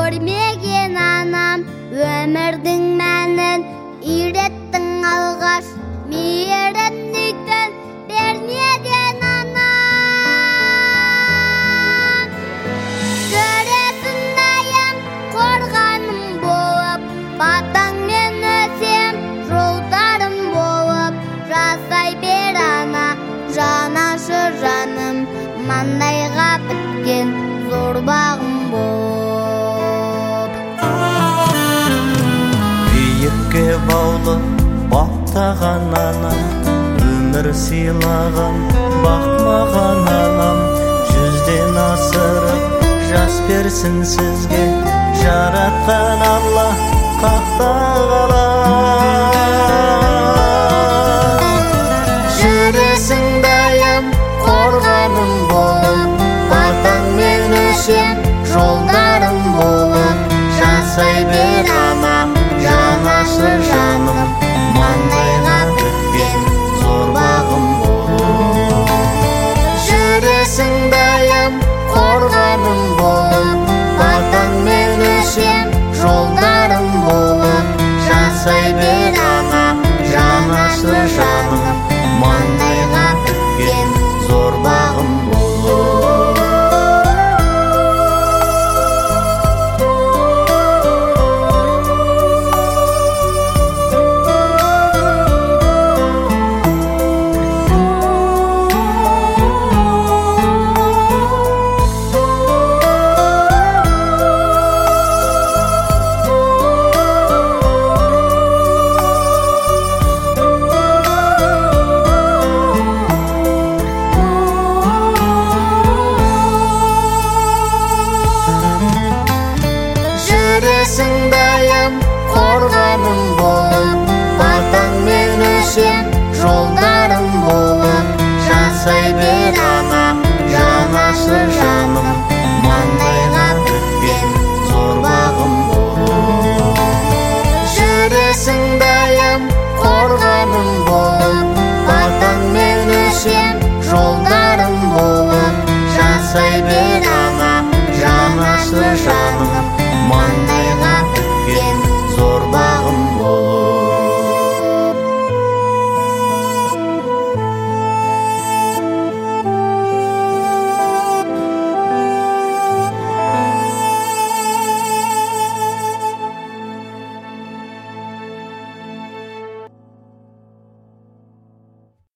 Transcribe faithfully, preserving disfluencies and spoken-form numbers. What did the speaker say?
көрмеген анам, өмірдің мәнін үйреттің алғаш, мейірімдіктен бермеген анам. Көресің айым қорғаным болып, батаңмен өсем жолдарым болып, жасай бер ана, жанашы жаным, маңдайға біткен зор бағым болып. Биікке баулы баптаған анам, өмір сыйлаған бақмаған анам, жүзден асырып жас берсін сізге, жаратқан Алла қақта қалам. Жүресің дайым қорғаным болып, батаңмен өсем жолдарым болып, жасай бер анам, жанашы жаным, маңдайға біткен зор бағым болып. Жүресің дайым қорғаным болып, батаңмен өсем жолдарым болып, жасай бер анам, жанашы жаным, маңдайға біткен зор бағым болып. Жүресің дайым қорғаным болып, батаңмен өсем жолдарым болып, жасай бер анам, жанашы жаным, маңдайға біткен зор бағым болып. Жүресің дайым қорғаным болып, батаңмен өсем жолдарым болып, жасай бер